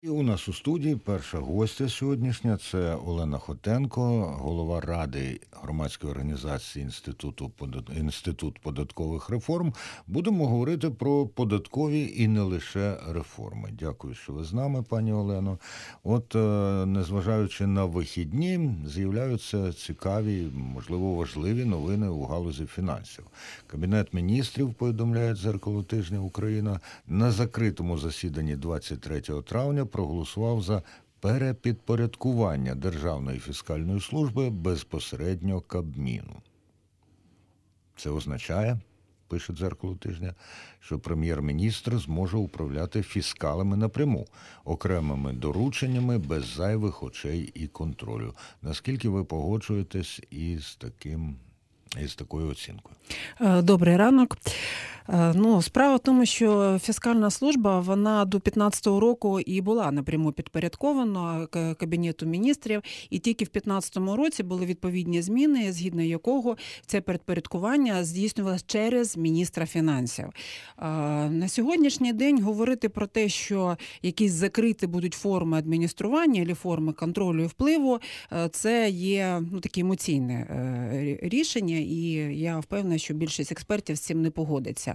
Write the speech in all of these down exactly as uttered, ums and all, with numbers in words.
І у нас у студії перша гостя сьогоднішня – це Олена Хотенко, голова Ради громадської організації Інституту, Інститут податкових реформ. Будемо говорити про податкові і не лише реформи. Дякую, що ви з нами, пані Олено. От, незважаючи на вихідні, з'являються цікаві, можливо, важливі новини у галузі фінансів. Кабінет міністрів, повідомляє «Дзеркало тижня Україна», на закритому засіданні двадцять третього травня проголосував за перепідпорядкування Державної фіскальної служби безпосередньо Кабміну. Це означає, пише «Дзеркало тижня», що прем'єр-міністр зможе управляти фіскалами напряму, окремими дорученнями, без зайвих очей і контролю. Наскільки ви погоджуєтесь із таким, із такою оцінкою? Добрий ранок. Ну, справа в тому, що фіскальна служба, вона до п'ятнадцятого року і була напряму підпорядкована Кабінету міністрів, і тільки в п'ятнадцятому році були відповідні зміни, згідно якого це підпорядкування здійснювалося через міністра фінансів. На сьогоднішній день говорити про те, що якісь закриті будуть форми адміністрування або форми контролю і впливу, це є ну, таке емоційне рішення, і я впевнена, що більшість експертів з цим не погодиться.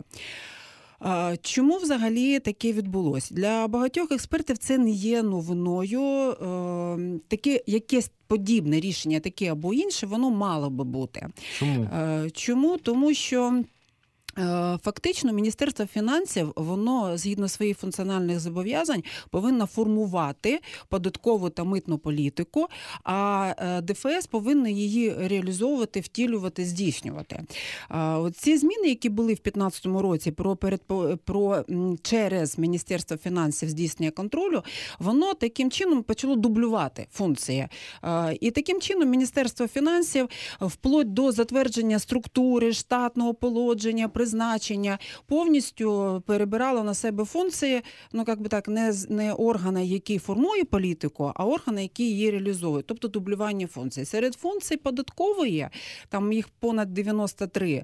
Чому взагалі таке відбулося? Для багатьох експертів це не є новиною. Таке якесь подібне рішення, таке або інше, воно мало би бути. Чому? Чому? Тому що фактично Міністерство фінансів, воно, згідно своїх функціональних зобов'язань, повинно формувати податкову та митну політику, а ДФС повинно її реалізовувати, втілювати, здійснювати. Ці зміни, які були в п'ятнадцятому році про, про через Міністерство фінансів здійснення контролю, воно таким чином почало дублювати функції. І таким чином Міністерство фінансів вплоть до затвердження структури, штатного положення, призначення, повністю перебирало на себе функції, ну, як би так, не, не органа, який формує політику, а органа, який її реалізує, тобто дублювання функцій. Серед функцій податкової, там їх понад дев'яносто три,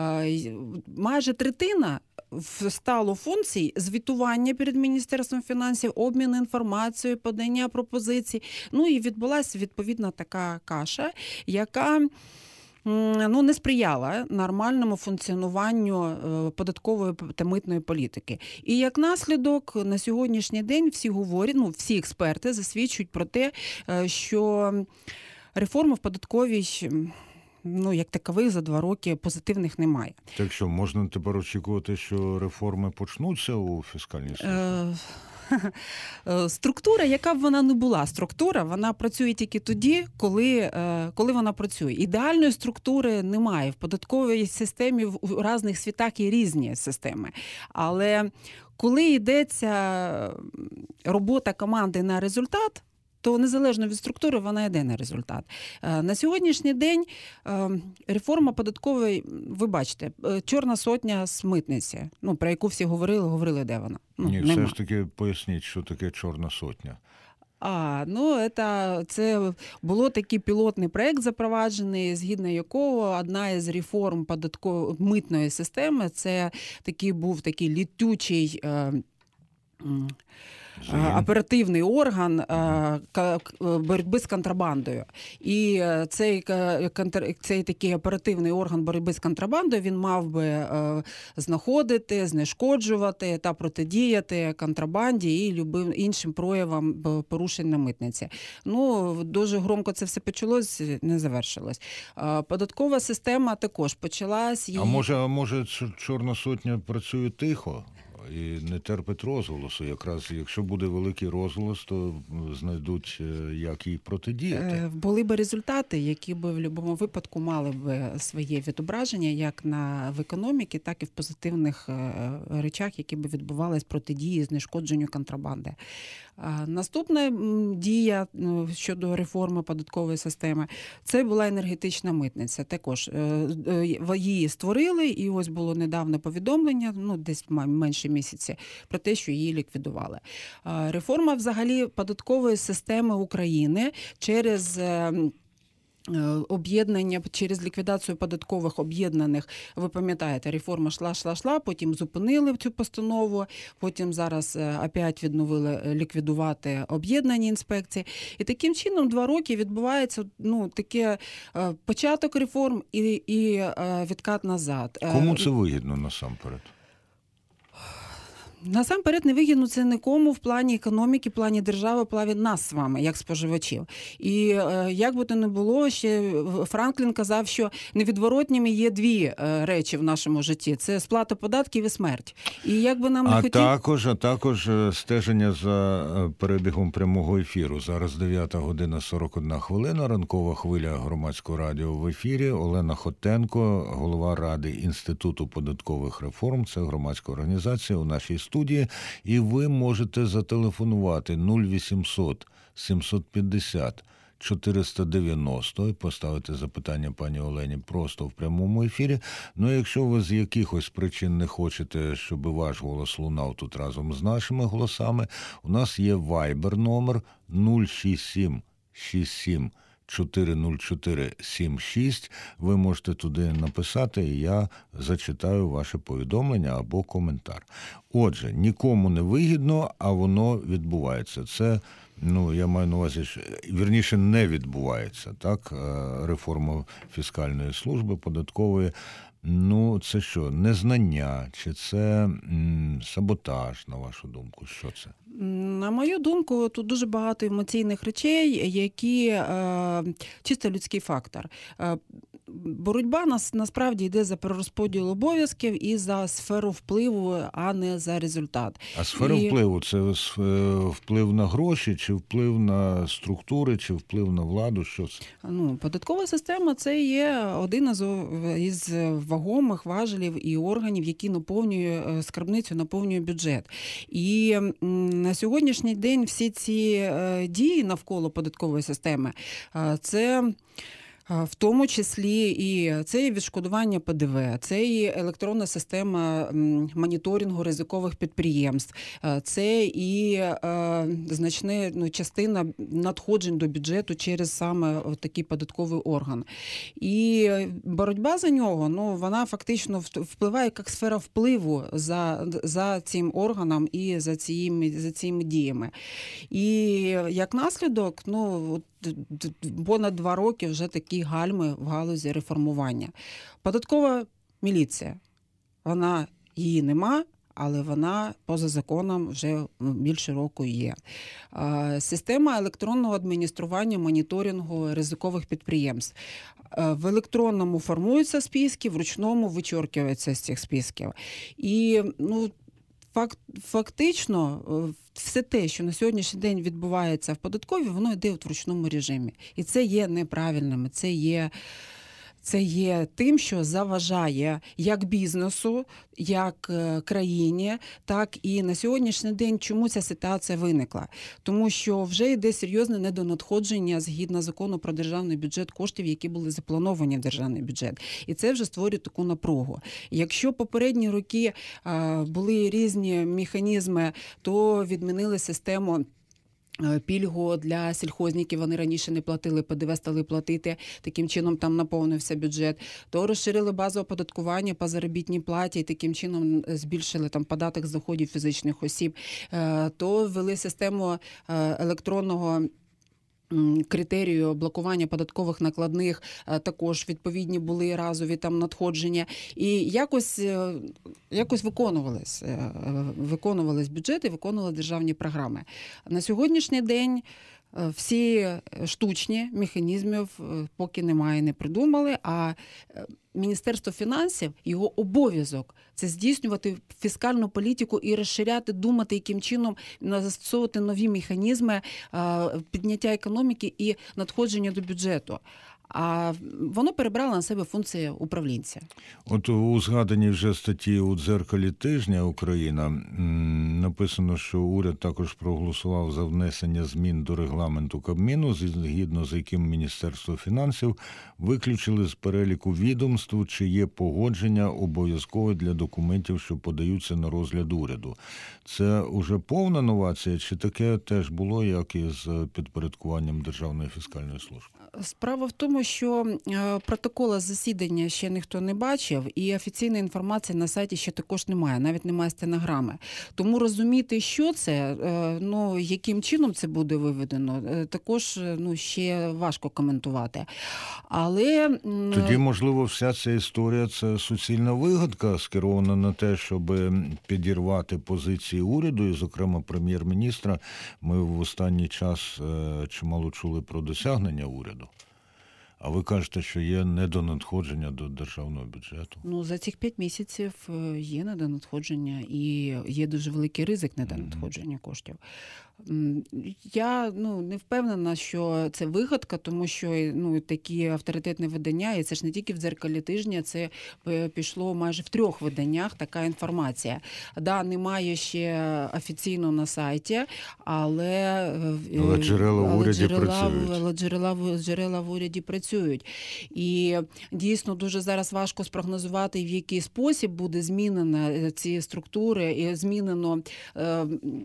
майже третина стало функцій звітування перед Міністерством фінансів, обмін інформацією, подання пропозицій. Ну і відбулася відповідна така каша, яка ну, не сприяла нормальному функціонуванню податкової та митної політики. І як наслідок, на сьогоднішній день всі говорять, ну, всі експерти засвідчують про те, що реформи в податковій, ну, як такових, за два роки позитивних немає. Так що, можна тепер очікувати, що реформи почнуться у фіскальній службі? Структура, яка б вона не була, структура, вона працює тільки тоді, коли, коли вона працює. Ідеальної структури немає. В податковій системі в різних світах є різні системи. Але коли йдеться робота команди на результат, то незалежно від структури вона йде на результат. На сьогоднішній день реформа податкової, ви бачите, чорна сотня з митниці, ну, про яку всі говорили, говорили, де вона. Ну, Ні, нема. все ж таки поясніть, що таке чорна сотня. А, ну, це, це було такий пілотний проєкт запроваджений, згідно якого одна із реформ податкової митної системи, це такий був такий літючий е, оперативний орган боротьби з контрабандою. І цей, цей такий оперативний орган боротьби з контрабандою, він мав би знаходити, знешкоджувати та протидіяти контрабанді і любим іншим проявам порушень на митниці. Ну, дуже громко це все почалось, не завершилось. Податкова система також почалась. І... А може, а може чорна сотня працює тихо? І не терпить розголосу. Якраз якщо буде великий розголос, то знайдуть, як їй протидіяти. Були б результати, які б в будь-якому випадку мали б своє відображення як на в економіці, так і в позитивних речах, які б відбувались протидії знешкодженню контрабанди. Наступна дія щодо реформи податкової системи – це була енергетична митниця. Також її створили, і ось було недавно повідомлення, ну десь менше місяці, про те, що її ліквідували. Реформа взагалі податкової системи України через об'єднання через ліквідацію податкових об'єднаних, ви пам'ятаєте, реформа йшла-йшла-йшла, потім зупинили цю постанову, потім зараз опять відновили ліквідувати об'єднані інспекції. І таким чином два роки відбувається ну, таке початок реформ і, і відкат назад. Кому це вигідно насамперед? Насамперед, невигідно це нікому в плані економіки, в плані держави, в плані нас з вами, як споживачів. І е, як би то не було, ще Франклін казав, що невідворотніми є дві е, речі в нашому житті. Це сплата податків і смерть. І як би нам не а, хотів... також, а також стеження за перебігом прямого ефіру. Зараз дев'ята година сорок одна хвилина, ранкова хвиля Громадського радіо в ефірі. Олена Хотенко, голова Ради Інституту податкових реформ, це громадська організація у нашій студії, і ви можете зателефонувати нуль вісімсот сімсот п'ятдесят чотириста дев'яносто і поставити запитання пані Олені просто в прямому ефірі. Ну, якщо ви з якихось причин не хочете, щоб ваш голос лунав тут разом з нашими голосами, у нас є Viber номер нуль шість сім шість сім чотири нуль чотири сім шість. Ви можете туди написати, і я зачитаю ваше повідомлення або коментар. Отже, нікому не вигідно, а воно відбувається. Це, ну, я маю на увазі, вірніше, не відбувається, так, реформа фіскальної служби, податкової. Ну, це що, незнання, чи це м, саботаж, на вашу думку? Що це? На мою думку, тут дуже багато емоційних речей, які е, чисто людський фактор. Е, боротьба нас насправді йде за перерозподіл обов'язків і за сферу впливу, а не за результат. А сфера і... впливу – це вплив на гроші, чи вплив на структури, чи вплив на владу? Що це? Ну, податкова система – це є один із, із вагомих важелів і органів, які наповнює скарбницю, наповнює бюджет. І на сьогоднішній день всі ці дії навколо податкової системи – це... В тому числі і це і відшкодування Пе Де Ве, це і електронна система моніторингу ризикових підприємств, це і е, значна ну, частина надходжень до бюджету через саме такий податковий орган. І боротьба за нього, ну, вона фактично впливає як сфера впливу за, за цим органом і за цими, за цими діями. І як наслідок, ну, понад два роки вже такі гальми в галузі реформування. Податкова міліція, вона, її нема, але вона поза законом вже більше року є. Система електронного адміністрування, моніторингу ризикових підприємств. В електронному формуються списки, в ручному вичоркуються з цих списків. І, ну, Факт, фактично, все те, що на сьогоднішній день відбувається в податковій, воно йде в ручному режимі. І це є неправильним, це є, це є тим, що заважає як бізнесу, як країні, так і на сьогоднішній день чому ця ситуація виникла. Тому що вже йде серйозне недонадходження згідно закону про державний бюджет коштів, які були заплановані в державний бюджет. І це вже створює таку напругу. Якщо попередні роки а, були різні механізми, то відмінили систему пільгу для сільхозників, вони раніше не платили, Пе Де Ве стали платити, таким чином там наповнився бюджет. То розширили базу оподаткування по заробітній платі, і таким чином збільшили там податок з доходів фізичних осіб. То ввели систему електронного критерію блокування податкових накладних, також відповідні були разові там надходження. І якось, якось виконувались, виконувались бюджети, виконували державні програми. На сьогоднішній день всі штучні механізмів поки немає, не придумали, а Міністерство фінансів, його обов'язок – це здійснювати фіскальну політику і розширяти, думати, яким чином застосовувати нові механізми підняття економіки і надходження до бюджету. А воно перебрало на себе функції управлінця. От у згаданій вже статті у «Дзеркалі тижня Україна» написано, що уряд також проголосував за внесення змін до регламенту Кабміну, згідно з яким Міністерство фінансів виключили з переліку відомств, чи є погодження обов'язкове для документів, що подаються на розгляд уряду. Це уже повна новація, чи таке теж було, як і з підпорядкуванням Державної фіскальної служби? Справа в тому, тому, що протокола засідання ще ніхто не бачив, і офіційної інформації на сайті ще також немає, навіть немає стенограми. Тому розуміти, що це, ну, яким чином це буде виведено, також, ну, ще важко коментувати. Але... Тоді, можливо, вся ця історія – це суцільна вигадка, скерована на те, щоб підірвати позиції уряду, і, зокрема, прем'єр-міністра. Ми в останній час чимало чули про досягнення уряду. А ви кажете, що є недонадходження до державного бюджету? Ну, за цих п'ять місяців є недонадходження і є дуже великий ризик недонадходження mm-hmm. коштів. Я, ну, не впевнена, що це вигадка, тому що, ну, такі авторитетні видання, і це ж не тільки в «Дзеркалі тижня», це пішло майже в трьох виданнях така інформація. Да, немає ще офіційно на сайті, але, але джерела в уряді джерела, працюють. Але джерела, джерела в уряді працюють. І дійсно дуже зараз важко спрогнозувати, в який спосіб буде змінена ці структури і змінено е,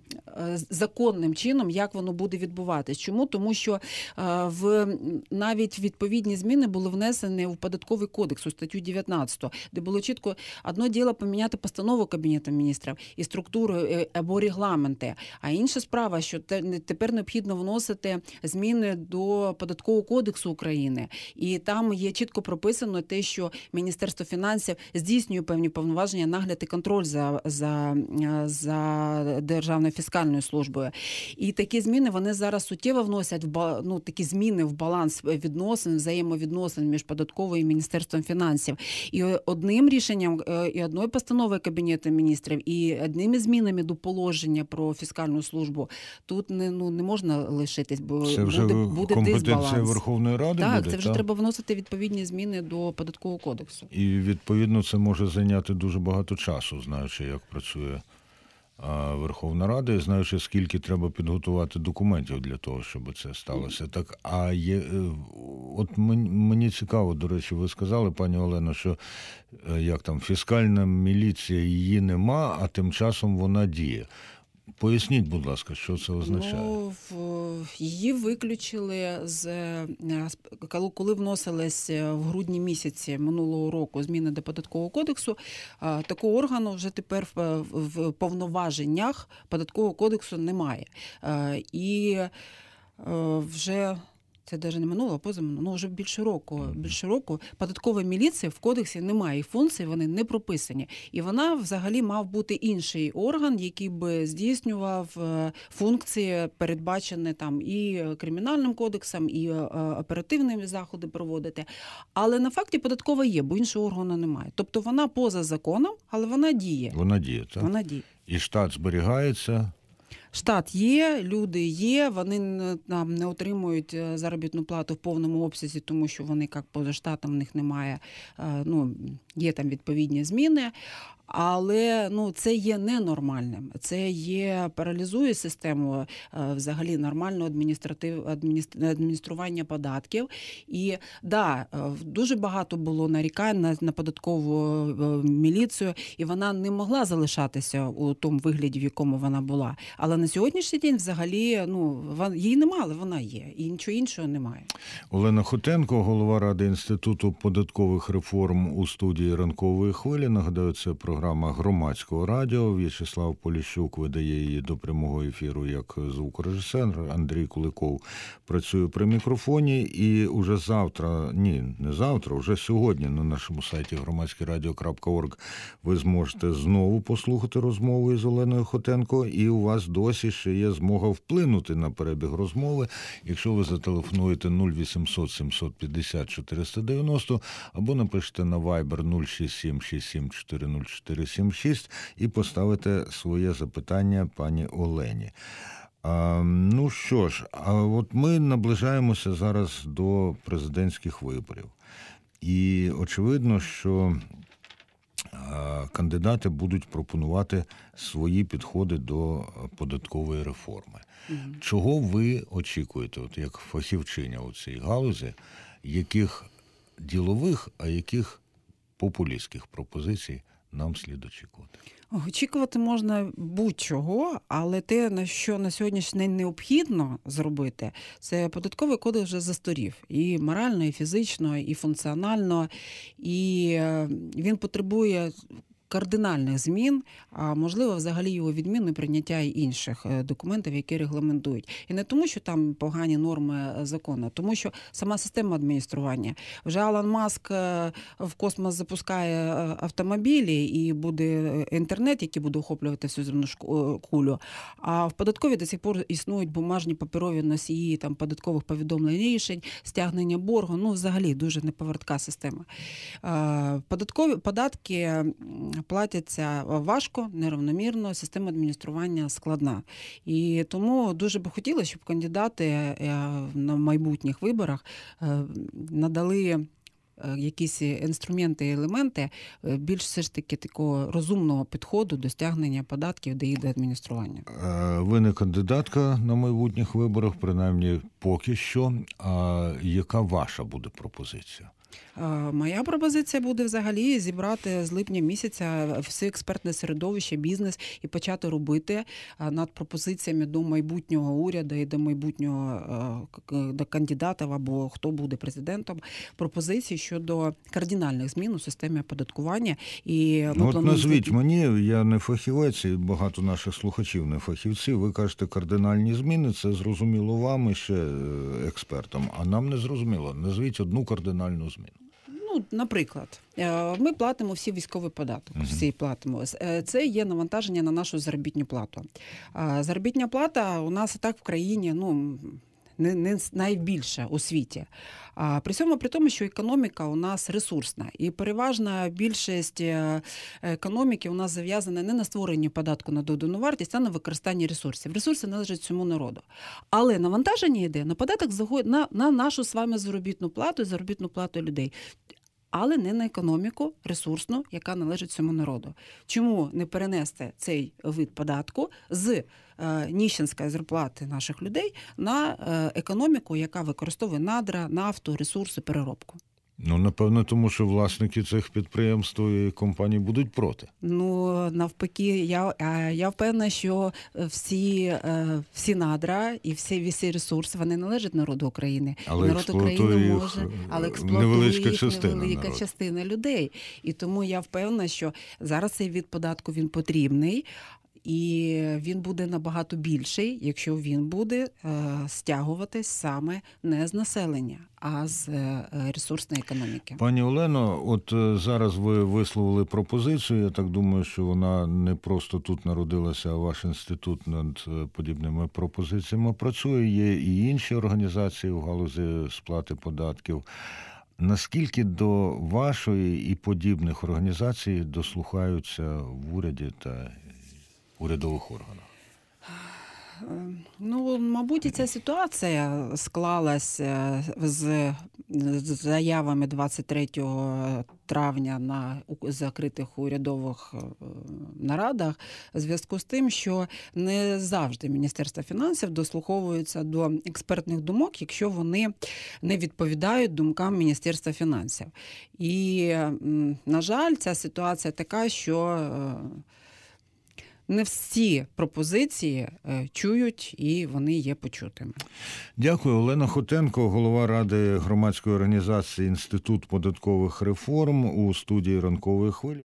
законним чином, як воно буде відбуватись. Чому? Тому що е, в навіть відповідні зміни були внесені в Податковий кодекс у статтю дев'ятнадцяту, де було чітко одно діло поміняти постанову Кабінету міністрів і структуру або регламенти, а інша справа, що тепер необхідно вносити зміни до Податкового кодексу України. І там є чітко прописано те, що Міністерство фінансів здійснює певні повноваження, нагляд і контроль за, за, за Державною фіскальною службою. І такі зміни, вони зараз суттєво вносять в, ну, такі зміни в баланс відносин, взаємовідносин між податковою і Міністерством фінансів. І одним рішенням, і одною постановою Кабінету міністрів, і одними змінами до положення про фіскальну службу тут не, ну, не можна лишитись, бо це вже буде, буде компетенція дисбаланс. Верховної Ради так, буде? Це вже так? треба вносити відповідні зміни до Податкового кодексу. І, відповідно, це може зайняти дуже багато часу, знаючи, як працює Верховна Рада, і знаючи, скільки треба підготувати документів для того, щоб це сталося. Так, а є, от мені цікаво, до речі, ви сказали, пані Олено, що як там, фіскальна міліція, її нема, а тим часом вона діє. Поясніть, будь ласка, що це означає? Ну, її виключили, з коли вносились в грудні місяці минулого року зміни до Податкового кодексу, такого органу вже тепер в повноваженнях Податкового кодексу немає. І вже... Це навіть не минуло, а позаминуло, ну вже більше року. Більше року податкова міліція в кодексі немає, і функції вони не прописані. І вона взагалі мав бути інший орган, який би здійснював функції, передбачені там і кримінальним кодексом, і оперативними заходи проводити. Але на факті податкова є, бо іншого органу немає. Тобто вона поза законом, але вона діє. Вона діє, так? Вона діє. І штат зберігається. Штат є, люди є, вони там не отримують заробітну плату в повному обсязі, тому що вони, як поза штатом, в них немає, ну, є там відповідні зміни. Але, ну, це є ненормальним. Це є, паралізує систему взагалі нормального адміністратив, адміністрування податків. І, да, дуже багато було нарікань на, на податкову міліцію, і вона не могла залишатися у тому вигляді, в якому вона була. Але на сьогоднішній день взагалі, ну, її немає, але вона є. І нічого іншого немає. Олена Хотенко, голова Ради Інституту податкових реформ у студії «Ранкової хвилі». Нагадаю, це програма Громадського радіо. В'ячеслав Поліщук видає її до прямого ефіру як звукорежисер. Андрій Куликов працює при мікрофоні. І уже завтра, ні, не завтра, уже сьогодні на нашому сайті громадське радіо крапка орг ви зможете знову послухати розмову із Оленою Хотенко. І у вас досі ще є змога вплинути на перебіг розмови, якщо ви зателефонуєте нуль вісімсот сімсот п'ятдесят чотириста дев'яносто або напишете на Viber нуль шість сім шість сім чотири нуль чотири сім шість і поставите своє запитання пані Олені. А, ну що ж, а от ми наближаємося зараз до президентських виборів. І очевидно, що кандидати будуть пропонувати свої підходи до податкової реформи. Mm-hmm. Чого ви очікуєте, от як фахівчиня у цій галузі, яких ділових, а яких популістських пропозицій нам слід очікувати? Очікувати можна будь-чого, але те, на що на сьогоднішній день необхідно зробити, це податковий кодекс вже застарів. І морально, і фізично, і функціонально. І е, він потребує кардинальних змін, а можливо, взагалі його відміну і прийняття і інших е, документів, які регламентують. І не тому, що там погані норми е, закону, а тому, що сама система адміністрування. Вже Алан Маск е, в космос запускає е, автомобілі і буде інтернет, який буде охоплювати всю земну шку- кулю. А в податковій до сих пор існують бумажні паперові носії там, податкових повідомлень рішень, стягнення боргу. Ну, взагалі, дуже неповертка система. Е, Податкові податки м, платяться важко, нерівномірно, система адміністрування складна. І тому дуже би хотілося, щоб кандидати е, на майбутніх виборах е, надали е, якісь інструменти і елементи е, більш все ж таки такого розумного підходу до стягнення податків до їх до адміністрування. Е, Ви не кандидатка на майбутніх виборах, принаймні поки що. А яка ваша буде пропозиція? Е, Моя пропозиція буде взагалі зібрати з липня місяця все експертне середовище, бізнес і почати робити е, над пропозиціями до майбутнього уряду і до майбутнього е, к- до кандидатів або хто буде президентом, пропозиції щодо кардинальних змін у системі оподаткування. І ми Ну, от плануємо назвіть зак- мені, я не фахівець, і багато наших слухачів не фахівці. Ви кажете, кардинальні зміни, це зрозуміло вам і ще е, експертам, а нам не зрозуміло. Назвіть одну кардинальну зміну. Ну, наприклад, е, ми платимо всі військовий податок. Мгм. Всі платимо. Е, Це є навантаження на нашу заробітну плату. А заробітна плата у нас і так в країні, ну, не, не з- найбільша у світі. А при цьому при тому, що економіка у нас ресурсна. І переважна більшість е, економіки у нас зав'язана не на створенні податку на додану вартість, а на використанні ресурсів. Ресурси належать цьому народу. Але навантаження йде на податок загод- на, на нашу з вами заробітну плату і заробітну плату людей. Але не на економіку ресурсну, яка належить цьому народу. Чому не перенести цей вид податку з е, ніщенської зарплати наших людей на е, економіку, яка використовує надра, нафту, ресурси, переробку? Ну, напевно, тому що власники цих підприємств і компаній будуть проти. Ну, навпаки, я, е, я впевнена, що всі, е, всі надра і всі, всі ресурси, вони належать народу України. Але І народ експлуатує України їх, може, е, але експлуатує невеличка їх частина невелика народу. частина людей. І тому я впевнена, що зараз цей від податку він потрібний. І він буде набагато більший, якщо він буде е, стягуватись саме не з населення, а з е, ресурсної економіки. Пані Олено, от е, зараз ви висловили пропозицію. Я так думаю, що вона не просто тут народилася, а ваш інститут над е, подібними пропозиціями працює. Є і інші організації в галузі сплати податків. Наскільки до вашої і подібних організацій дослухаються в уряді та урядових органах? Ну, мабуть, і ця ситуація склалася з з заявами двадцять третього травня на у- закритих урядових е, нарадах в зв'язку з тим, що не завжди Міністерство фінансів дослуховується до експертних думок, якщо вони не відповідають думкам Міністерства фінансів. І, м, на жаль, ця ситуація така, що е, не всі пропозиції е, чують і вони є почутими. Дякую. Олена Хотенко, голова Ради громадської організації Інститут податкових реформ у студії «Ранкової хвилі».